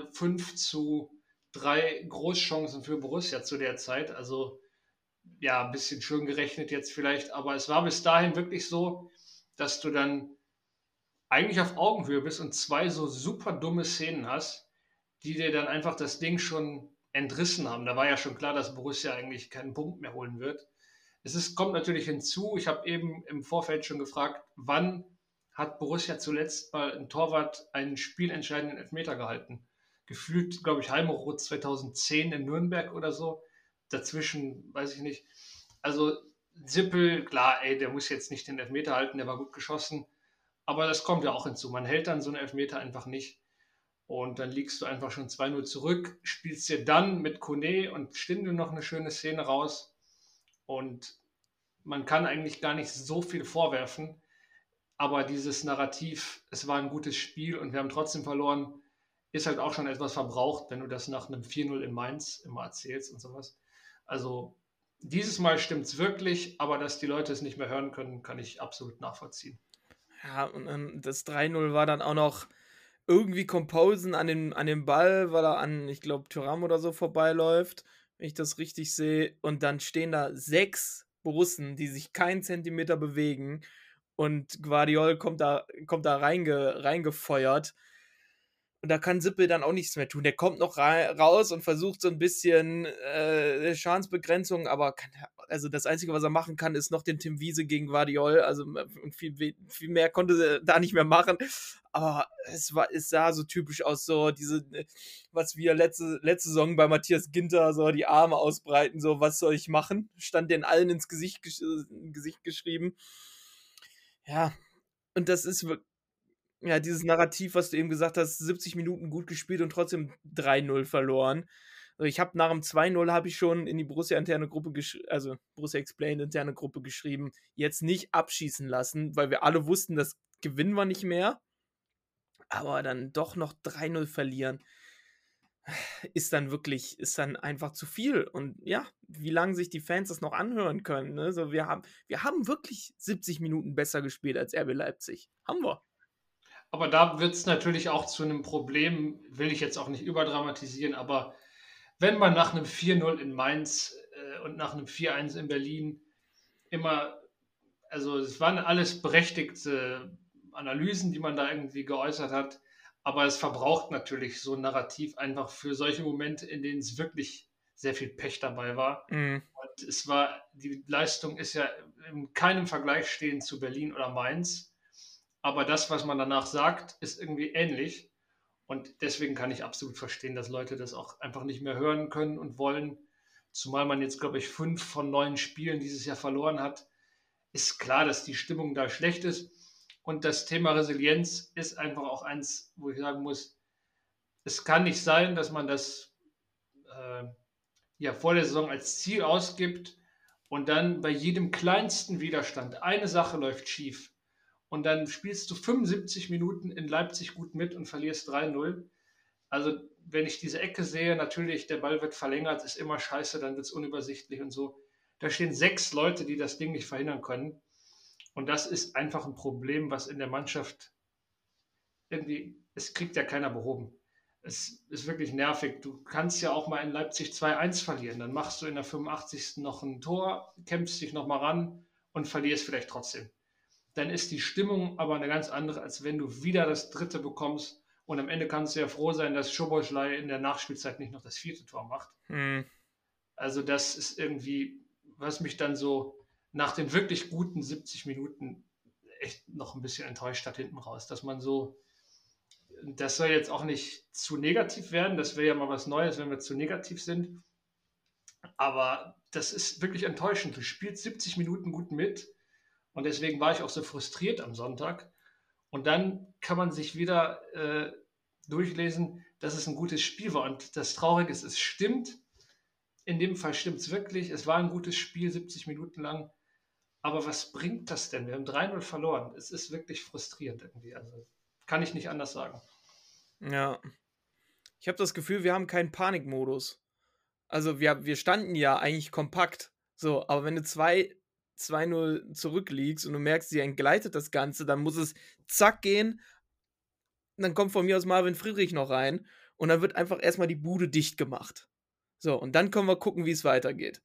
5-3 Großchancen für Borussia zu der Zeit. Also ja, ein bisschen schön gerechnet jetzt vielleicht, aber es war bis dahin wirklich so, dass du dann eigentlich auf Augenhöhe bist und 2 so super dumme Szenen hast, die dir dann einfach das Ding schon entrissen haben. Da war ja schon klar, dass Borussia eigentlich keinen Punkt mehr holen wird. Kommt natürlich hinzu, ich habe eben im Vorfeld schon gefragt, wann hat Borussia zuletzt mal ein Torwart einen spielentscheidenden Elfmeter gehalten? Gefühlt, glaube ich, Heimroth 2010 in Nürnberg oder so. Dazwischen, weiß ich nicht. Also Sippel, klar, ey, der muss jetzt nicht den Elfmeter halten, der war gut geschossen. Aber das kommt ja auch hinzu. Man hält dann so einen Elfmeter einfach nicht. Und dann liegst du einfach schon 2-0 zurück, spielst dir dann mit Kone und Stindl noch eine schöne Szene raus. Und man kann eigentlich gar nicht so viel vorwerfen. Aber dieses Narrativ, es war ein gutes Spiel und wir haben trotzdem verloren, ist halt auch schon etwas verbraucht, wenn du das nach einem 4-0 in Mainz immer erzählst und sowas. Also dieses Mal stimmt es wirklich, aber dass die Leute es nicht mehr hören können, kann ich absolut nachvollziehen. Ja, und das 3-0 war dann auch noch irgendwie Composen an den Ball, weil er an, ich glaube, Thuram oder so vorbeiläuft, wenn ich das richtig sehe. Und dann stehen da 6 Borussen, die sich keinen Zentimeter bewegen. Und Guardiol kommt da reingefeuert. Und da kann Sippel dann auch nichts mehr tun. Der kommt noch raus und versucht so ein bisschen Schadensbegrenzung, aber also das Einzige, was er machen kann, ist noch den Tim Wiese gegen Guardiol. Also viel mehr konnte er da nicht mehr machen. Aber es sah so typisch aus, so diese, was wir letzte Saison bei Matthias Ginter, so die Arme ausbreiten, so was soll ich machen? Stand den allen ins Gesicht geschrieben. Ja, und das ist wirklich. Ja, dieses Narrativ, was du eben gesagt hast, 70 Minuten gut gespielt und trotzdem 3-0 verloren. Also, ich habe nach dem 2-0 habe ich schon in die Borussia-interne Gruppe also Borussia Explained interne Gruppe geschrieben, jetzt nicht abschießen lassen, weil wir alle wussten, das gewinnen wir nicht mehr. Aber dann doch noch 3-0 verlieren, ist dann einfach zu viel. Und ja, wie lange sich die Fans das noch anhören können, ne? So, wir haben wirklich 70 Minuten besser gespielt als RB Leipzig. Haben wir. Aber da wird es natürlich auch zu einem Problem, will ich jetzt auch nicht überdramatisieren, aber wenn man nach einem 4-0 in Mainz und nach einem 4-1 in Berlin immer, also es waren alles berechtigte Analysen, die man da irgendwie geäußert hat, aber es verbraucht natürlich so ein Narrativ einfach für solche Momente, in denen es wirklich sehr viel Pech dabei war. Mhm. Und die Leistung ist ja in keinem Vergleich stehend zu Berlin oder Mainz, aber das, was man danach sagt, ist irgendwie ähnlich. Und deswegen kann ich absolut verstehen, dass Leute das auch einfach nicht mehr hören können und wollen. Zumal man jetzt, glaube ich, 5 von 9 Spielen dieses Jahr verloren hat, ist klar, dass die Stimmung da schlecht ist. Und das Thema Resilienz ist einfach auch eins, wo ich sagen muss, es kann nicht sein, dass man das äh, ja vor der Saison als Ziel ausgibt und dann bei jedem kleinsten Widerstand eine Sache läuft schief und dann spielst du 75 Minuten in Leipzig gut mit und verlierst 3-0. Also, wenn ich diese Ecke sehe, natürlich, der Ball wird verlängert, ist immer scheiße, dann wird es unübersichtlich und so. Da stehen 6 Leute, die das Ding nicht verhindern können. Und das ist einfach ein Problem, was in der Mannschaft irgendwie, es kriegt ja keiner behoben. Es ist wirklich nervig. Du kannst ja auch mal in Leipzig 2-1 verlieren. Dann machst du in der 85. noch ein Tor, kämpfst dich nochmal ran und verlierst vielleicht trotzdem. Dann ist die Stimmung aber eine ganz andere, als wenn du wieder das dritte bekommst. Und am Ende kannst du ja froh sein, dass Szoboszlai in der Nachspielzeit nicht noch das vierte Tor macht. Mhm. Also das ist irgendwie, was mich dann so nach den wirklich guten 70 Minuten echt noch ein bisschen enttäuscht hat hinten raus, dass man so, das soll jetzt auch nicht zu negativ werden, das wäre ja mal was Neues, wenn wir zu negativ sind, aber das ist wirklich enttäuschend. Du spielst 70 Minuten gut mit und deswegen war ich auch so frustriert am Sonntag und dann kann man sich wieder durchlesen, dass es ein gutes Spiel war und das Traurige ist, es stimmt, in dem Fall stimmt es wirklich, es war ein gutes Spiel, 70 Minuten lang, aber was bringt das denn? Wir haben 3-0 verloren. Es ist wirklich frustrierend irgendwie. Also kann ich nicht anders sagen. Ja. Ich habe das Gefühl, wir haben keinen Panikmodus. Also wir standen ja eigentlich kompakt. So, aber wenn du 2-0 zurückliegst und du merkst, sie entgleitet das Ganze, dann muss es zack gehen. Dann kommt von mir aus Marvin Friedrich noch rein und dann wird einfach erstmal die Bude dicht gemacht. So, und dann können wir gucken, wie es weitergeht.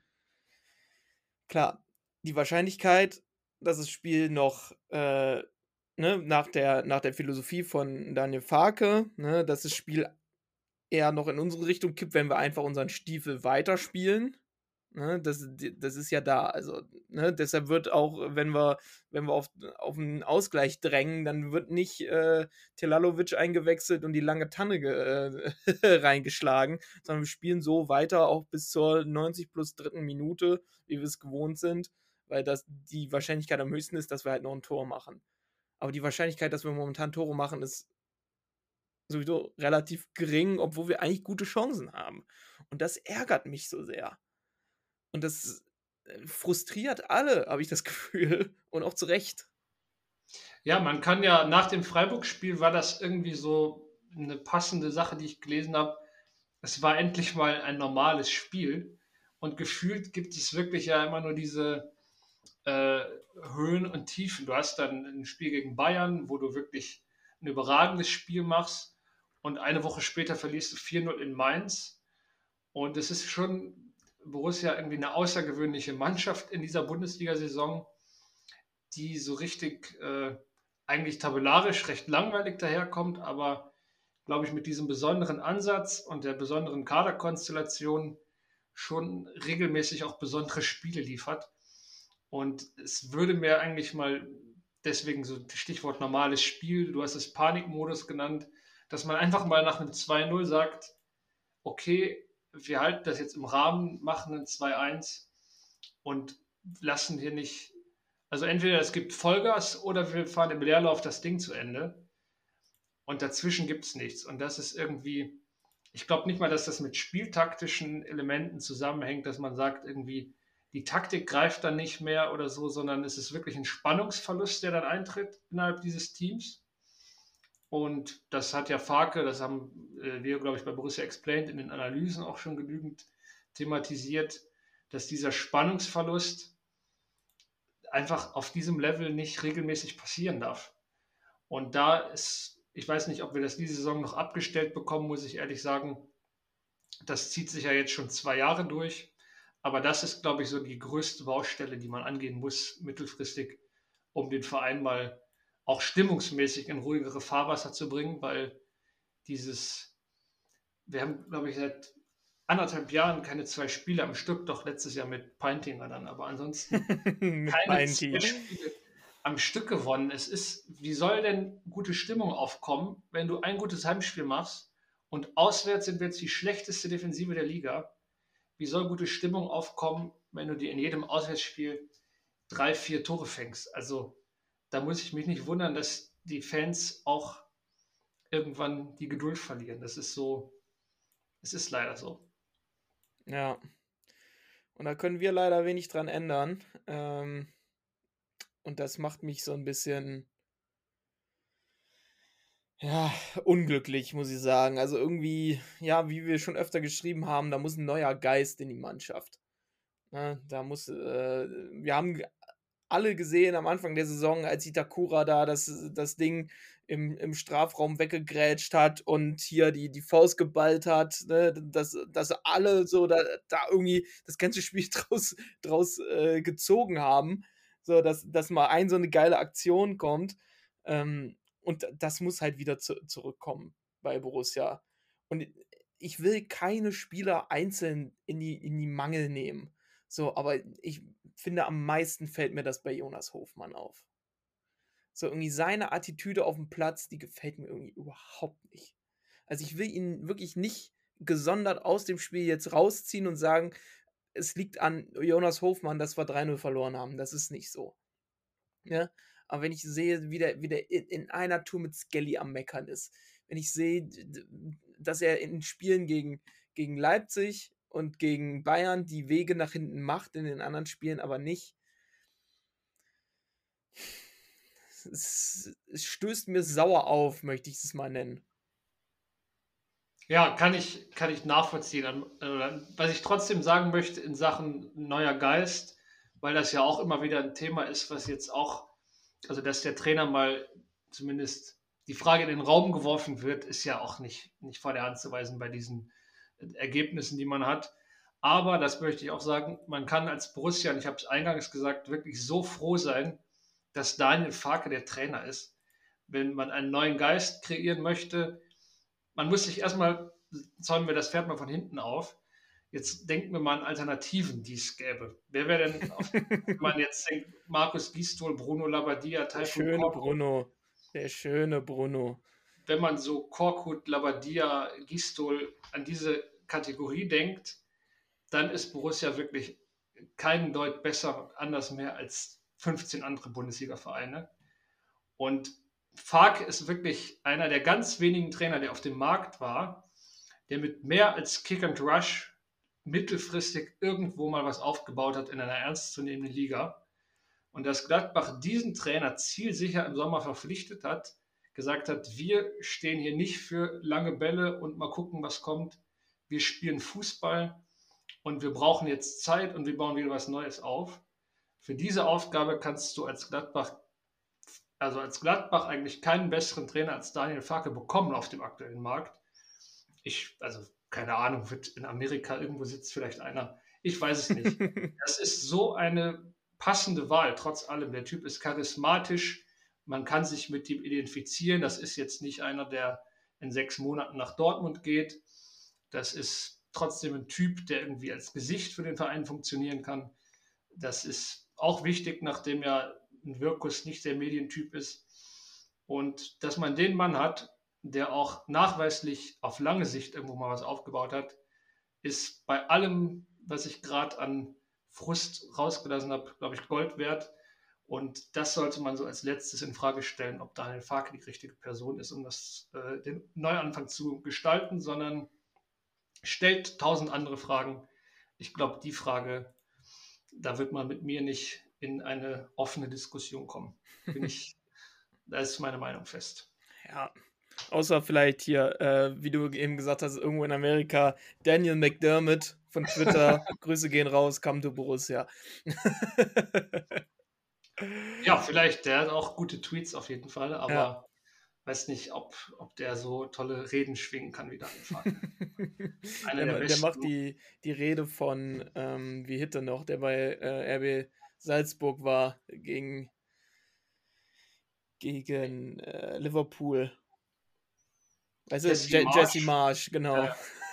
Klar, die Wahrscheinlichkeit, dass das Spiel noch nach der Philosophie von Daniel Farke, ne, dass das Spiel eher noch in unsere Richtung kippt, wenn wir einfach unseren Stiefel weiterspielen. Ne, das ist ja da. Also, ne, deshalb wird auch, wenn wir auf einen Ausgleich drängen, dann wird nicht Telalovic eingewechselt und die lange Tanne reingeschlagen, sondern wir spielen so weiter, auch bis zur 90 plus dritten Minute, wie wir es gewohnt sind, weil das die Wahrscheinlichkeit am höchsten ist, dass wir halt noch ein Tor machen. Aber die Wahrscheinlichkeit, dass wir momentan Tore machen, ist sowieso relativ gering, obwohl wir eigentlich gute Chancen haben. Und das ärgert mich so sehr. Und das frustriert alle, habe ich das Gefühl. Und auch zu Recht. Ja, man kann ja nach dem Freiburg-Spiel war das irgendwie so eine passende Sache, die ich gelesen habe. Es war endlich mal ein normales Spiel. Und gefühlt gibt es wirklich ja immer nur diese Höhen und Tiefen. Du hast dann ein Spiel gegen Bayern, wo du wirklich ein überragendes Spiel machst und eine Woche später verlierst du 4-0 in Mainz. Und es ist schon Borussia irgendwie eine außergewöhnliche Mannschaft in dieser Bundesliga-Saison, die so richtig eigentlich tabellarisch recht langweilig daherkommt, aber glaube ich mit diesem besonderen Ansatz und der besonderen Kaderkonstellation schon regelmäßig auch besondere Spiele liefert. Und es würde mir eigentlich mal, deswegen so Stichwort normales Spiel, du hast es Panikmodus genannt, dass man einfach mal nach einem 2-0 sagt, okay, wir halten das jetzt im Rahmen, machen ein 2-1 und lassen hier nicht, also entweder es gibt Vollgas oder wir fahren im Leerlauf das Ding zu Ende. und dazwischen gibt es nichts. Und das ist irgendwie, ich glaube nicht mal, dass das mit spieltaktischen Elementen zusammenhängt, dass man sagt, irgendwie die Taktik greift dann nicht mehr oder so, sondern es ist wirklich ein Spannungsverlust, der dann eintritt innerhalb dieses Teams. Und das hat ja Farke, das haben wir, glaube ich, bei Borussia Explained in den Analysen auch schon genügend thematisiert, dass dieser Spannungsverlust einfach auf diesem Level nicht regelmäßig passieren darf. Und da ist, ich weiß nicht, ob wir das diese Saison noch abgestellt bekommen, muss ich ehrlich sagen. Das zieht sich ja jetzt schon 2 Jahre durch. Aber das ist, glaube ich, so die größte Baustelle, die man angehen muss mittelfristig, um den Verein mal auch stimmungsmäßig in ruhigere Fahrwasser zu bringen, weil wir haben, glaube ich, seit 1,5 Jahren keine 2 Spiele am Stück, doch letztes Jahr mit Peintinger dann, aber ansonsten Mit keine 2 Peinti. Spiele am Stück gewonnen. Wie soll denn gute Stimmung aufkommen, wenn du ein gutes Heimspiel machst und auswärts sind wir jetzt die schlechteste Defensive der Liga? Wie soll gute Stimmung aufkommen, wenn du dir in jedem Auswärtsspiel 3, 4 Tore fängst? Also da muss ich mich nicht wundern, dass die Fans auch irgendwann die Geduld verlieren. Das ist so, es ist leider so. Ja. Und da können wir leider wenig dran ändern. Und das macht mich so ein bisschen, ja, unglücklich, muss ich sagen. Also irgendwie, ja, wie wir schon öfter geschrieben haben, da muss ein neuer Geist in die Mannschaft. Ne? Wir haben alle gesehen am Anfang der Saison, als Itakura da das Ding im Strafraum weggegrätscht hat und hier die Faust geballt hat, ne, dass alle so da irgendwie das ganze Spiel draus gezogen haben, so dass mal so eine geile Aktion kommt. Und das muss halt wieder zurückkommen bei Borussia. Und ich will keine Spieler einzeln in die Mangel nehmen. So, aber ich finde, am meisten fällt mir das bei Jonas Hofmann auf. So, irgendwie seine Attitüde auf dem Platz, die gefällt mir irgendwie überhaupt nicht. Also ich will ihn wirklich nicht gesondert aus dem Spiel jetzt rausziehen und sagen, es liegt an Jonas Hofmann, dass wir 3-0 verloren haben. Das ist nicht so. Ja? Aber wenn ich sehe, wie der in einer Tour mit Skelly am Meckern ist, wenn ich sehe, dass er in Spielen gegen Leipzig und gegen Bayern die Wege nach hinten macht, in den anderen Spielen aber nicht. Es stößt mir sauer auf, möchte ich es mal nennen. Ja, kann ich nachvollziehen. Was ich trotzdem sagen möchte in Sachen neuer Geist, weil das ja auch immer wieder ein Thema ist, was jetzt auch, also dass der Trainer mal zumindest die Frage in den Raum geworfen wird, ist ja auch nicht vor der Hand zu weisen bei diesen Ergebnissen, die man hat. Aber, das möchte ich auch sagen, man kann als Borussia, und ich habe es eingangs gesagt, wirklich so froh sein, dass Daniel Farke der Trainer ist. Wenn man einen neuen Geist kreieren möchte, man muss sich erstmal, zäumen wir das Pferd mal von hinten auf, jetzt denken wir mal an Alternativen, die es gäbe. Wer wäre denn, wenn man jetzt denkt, Markus Gisdol, Bruno Labbadia, Taifun Korkut. Der schöne Bruno. Wenn man so Korkut, Labbadia, Gisdol an diese Kategorie denkt, dann ist Borussia wirklich keinen Deut besser anders mehr als 15 andere Bundesliga-Vereine. Und Farke ist wirklich einer der ganz wenigen Trainer, der auf dem Markt war, der mit mehr als Kick and Rush mittelfristig irgendwo mal was aufgebaut hat in einer ernstzunehmenden Liga. Und dass Gladbach diesen Trainer zielsicher im Sommer verpflichtet hat, gesagt hat, wir stehen hier nicht für lange Bälle und mal gucken, was kommt. Wir spielen Fußball und wir brauchen jetzt Zeit und wir bauen wieder was Neues auf. Für diese Aufgabe kannst du als Gladbach eigentlich keinen besseren Trainer als Daniel Farke bekommen auf dem aktuellen Markt. Also keine Ahnung, wird in Amerika irgendwo sitzt vielleicht einer. Ich weiß es nicht. Das ist so eine passende Wahl, trotz allem. Der Typ ist charismatisch, man kann sich mit ihm identifizieren. Das ist jetzt nicht einer, der in 6 Monaten nach Dortmund geht. Das ist trotzdem ein Typ, der irgendwie als Gesicht für den Verein funktionieren kann. Das ist auch wichtig, nachdem ja ein Wirkus nicht der Medientyp ist. Und dass man den Mann hat, der auch nachweislich auf lange Sicht irgendwo mal was aufgebaut hat, ist bei allem, was ich gerade an Frust rausgelassen habe, glaube ich, Gold wert. Und das sollte man so als letztes in Frage stellen, ob Daniel Farke die richtige Person ist, um den Neuanfang zu gestalten, sondern stellt 1000 andere Fragen. Ich glaube, die Frage, da wird man mit mir nicht in eine offene Diskussion kommen. Da ist meine Meinung fest. Ja, außer vielleicht hier, wie du eben gesagt hast, irgendwo in Amerika, Daniel McDermott von Twitter, Grüße gehen raus, come to Borussia. Ja, vielleicht, der hat auch gute Tweets auf jeden Fall, aber Ja. weiß nicht, ob der so tolle Reden schwingen kann wie Daniel Farke. Einer der Der macht besten. die Rede von, wie hieß der noch, der bei RB Salzburg war, gegen Liverpool. Weißt du, Jesse Marsch, genau.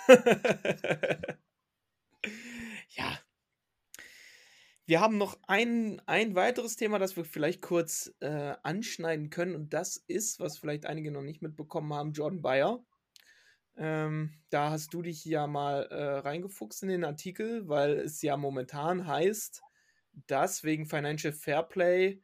Ja. Wir haben noch ein weiteres Thema, das wir vielleicht kurz anschneiden können. Und das ist, was vielleicht einige noch nicht mitbekommen haben, Jordan Bayer. Da hast du dich ja mal reingefuchst in den Artikel, weil es ja momentan heißt, dass wegen Financial Fairplay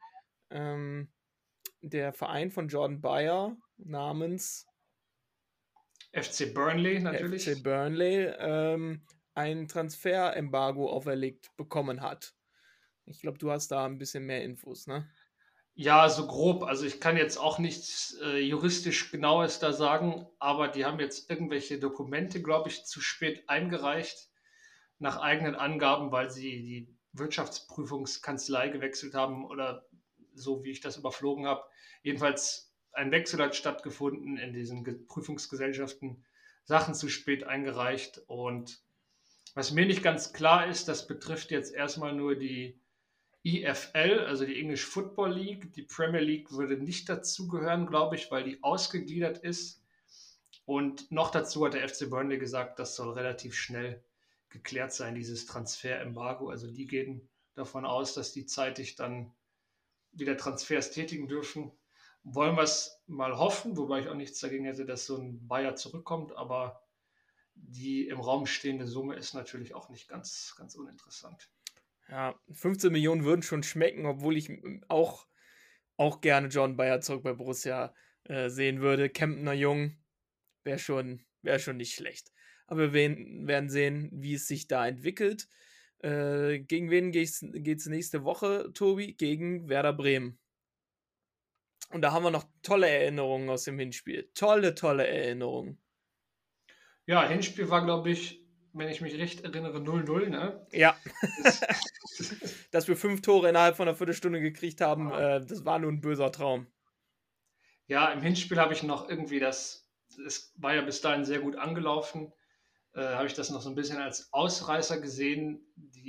der Verein von Jordan Bayer namens FC Burnley natürlich. FC Burnley ein Transferembargo auferlegt bekommen hat. Ich glaube, du hast da ein bisschen mehr Infos, ne? Ja, so grob. Also ich kann jetzt auch nichts juristisch Genaues da sagen, aber die haben jetzt irgendwelche Dokumente, glaube ich, zu spät eingereicht, nach eigenen Angaben, weil sie die Wirtschaftsprüfungskanzlei gewechselt haben oder so, wie ich das überflogen habe. Jedenfalls ein Wechsel hat stattgefunden in diesen Prüfungsgesellschaften, Sachen zu spät eingereicht. Und was mir nicht ganz klar ist, das betrifft jetzt erstmal nur die EFL, also die English Football League. Die Premier League würde nicht dazugehören, glaube ich, weil die ausgegliedert ist. Und noch dazu hat der FC Burnley gesagt, das soll relativ schnell geklärt sein, dieses Transferembargo. Also die gehen davon aus, dass die zeitig dann wieder Transfers tätigen dürfen. Wollen wir es mal hoffen, wobei ich auch nichts dagegen hätte, dass so ein Bayer zurückkommt, aber die im Raum stehende Summe ist natürlich auch nicht ganz, ganz uninteressant. Ja, 15 Millionen würden schon schmecken, obwohl ich auch gerne Jordan Bayer zurück bei Borussia sehen würde. Kempner Jung wäre schon nicht schlecht. Aber wir werden sehen, wie es sich da entwickelt. Gegen wen geht's nächste Woche, Tobi? Gegen Werder Bremen. Und da haben wir noch tolle Erinnerungen aus dem Hinspiel. Tolle Erinnerungen. Ja, Hinspiel war, glaube ich, wenn ich mich recht erinnere, 0-0, ne? Ja. Dass wir 5 Tore innerhalb von einer Viertelstunde gekriegt haben, das war nur ein böser Traum. Ja, im Hinspiel habe ich noch irgendwie es war ja bis dahin sehr gut angelaufen, habe ich das noch so ein bisschen als Ausreißer gesehen.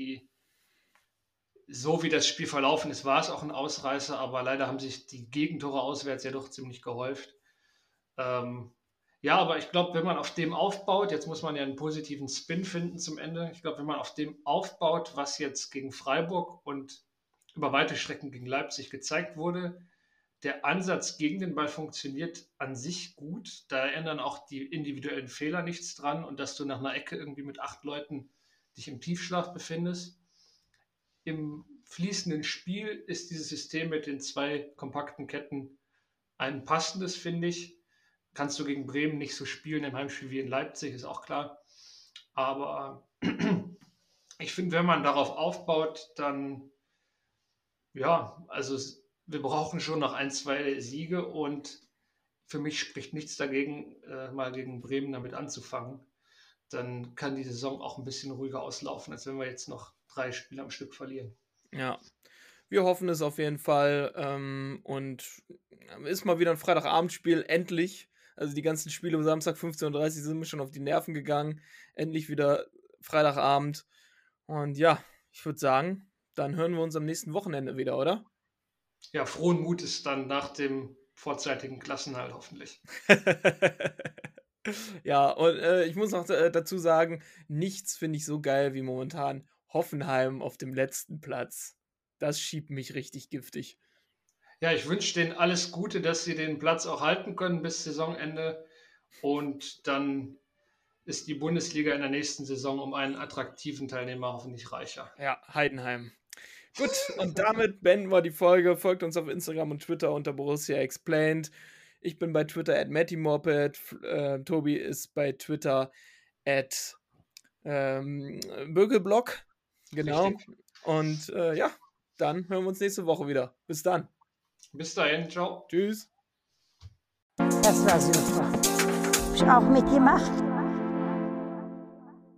So wie das Spiel verlaufen ist, war es auch ein Ausreißer, aber leider haben sich die Gegentore auswärts ja doch ziemlich gehäuft. Ja, aber ich glaube, wenn man auf dem aufbaut, jetzt muss man ja einen positiven Spin finden zum Ende. Ich glaube, wenn man auf dem aufbaut, was jetzt gegen Freiburg und über weite Strecken gegen Leipzig gezeigt wurde, der Ansatz gegen den Ball funktioniert an sich gut. Da ändern auch die individuellen Fehler nichts dran und dass du nach einer Ecke irgendwie mit 8 Leuten dich im Tiefschlaf befindest. Im fließenden Spiel ist dieses System mit den 2 kompakten Ketten ein passendes, finde ich. Kannst du gegen Bremen nicht so spielen im Heimspiel wie in Leipzig, ist auch klar. Aber ich finde, wenn man darauf aufbaut, dann ja, also wir brauchen schon noch 1, 2 Siege und für mich spricht nichts dagegen, mal gegen Bremen damit anzufangen. Dann kann die Saison auch ein bisschen ruhiger auslaufen, als wenn wir jetzt noch 3 Spiele am Stück verlieren. Ja, wir hoffen es auf jeden Fall. Und ist mal wieder ein Freitagabendspiel, endlich. Also die ganzen Spiele um Samstag 15:30 Uhr sind mir schon auf die Nerven gegangen. Endlich wieder Freitagabend. Und ja, ich würde sagen, dann hören wir uns am nächsten Wochenende wieder, oder? Ja, frohen Mutes dann nach dem vorzeitigen Klassenerhalt hoffentlich. Ja, und ich muss noch dazu sagen, nichts finde ich so geil wie momentan Hoffenheim auf dem letzten Platz. Das schiebt mich richtig giftig. Ja, ich wünsche denen alles Gute, dass sie den Platz auch halten können bis Saisonende. Und dann ist die Bundesliga in der nächsten Saison um einen attraktiven Teilnehmer hoffentlich reicher. Ja, Heidenheim. Gut, und damit beenden wir die Folge. Folgt uns auf Instagram und Twitter unter Borussia Explained. Ich bin bei Twitter @MattyMorpet. Tobi ist bei Twitter @Bögelblock. Genau. Richtig. Und ja, dann hören wir uns nächste Woche wieder. Bis dann. Bis dahin, ciao. Tschüss. Das war super. Hab ich auch mitgemacht.